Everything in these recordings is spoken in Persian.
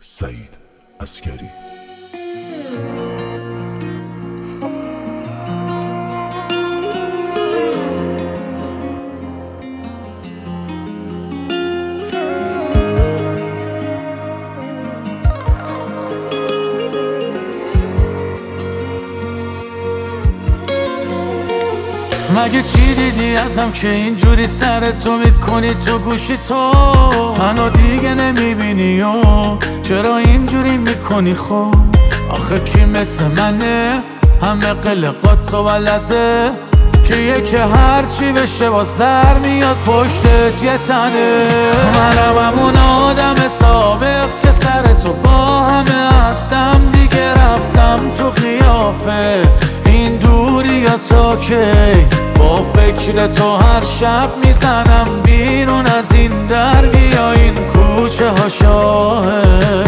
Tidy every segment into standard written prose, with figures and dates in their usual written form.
سعید عسکری. مگه چی دیدی ازم که اینجوری سر تو میکنی تو گوشی تو؟ منو دیگه نمیبینی و چرا اینجوری میکنی؟ خب آخه کی مثل منه همه قلقات و بلده که یکی هرچی بشه باز در میاد پشتت یه تنه. منم همون آدم سابق که سر تو با همه هستم دیگه رفتم تو خیافه این دوری یا تا کی با فکر تو هر شب میزنم بیرون از این در بیا این کوچه ها شاهه.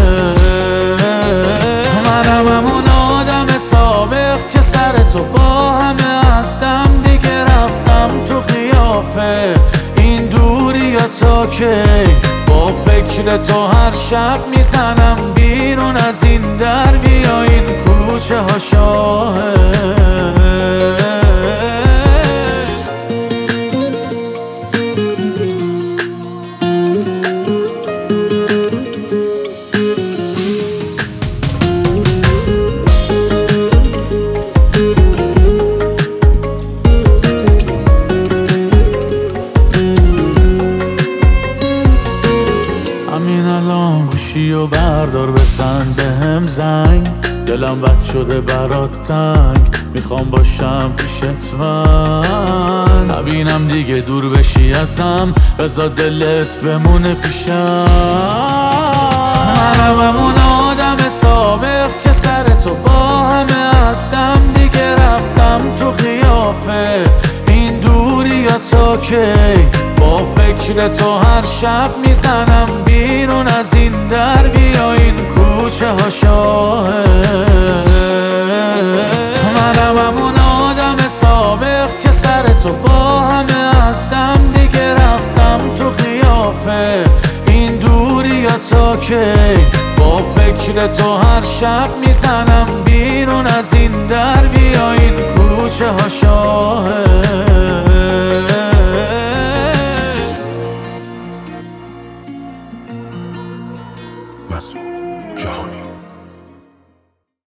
منم همون آدم سابق که سر تو با همه هستم دیگه رفتم تو خیافه این دوری یا تا کی با فکر تو هر شب میزنم بیرون از این در بیا این کوچه ها شاهه. همین الان گوشی و بردار بزن بهم زنگ دلم بد شده برات تنگ میخوام باشم پیشت من نبینم دیگه دور بشی ازم بذار دلت بمونه پیشم. منم همون آدم سابق که سر تو با همه هستم دیگه رفتم تو خیافه این دوری یا تا کی با فکر تو هر شب میزنم بیرون از این در بیا این کوچه ها شاهه. منم همون آدم سابق که سر تو با همه هستم دیگه رفتم تو خیافه این دوری یا تا کی با فکر تو هر شب میزنم بیرون از این در بیا این کوچه ها شاهه.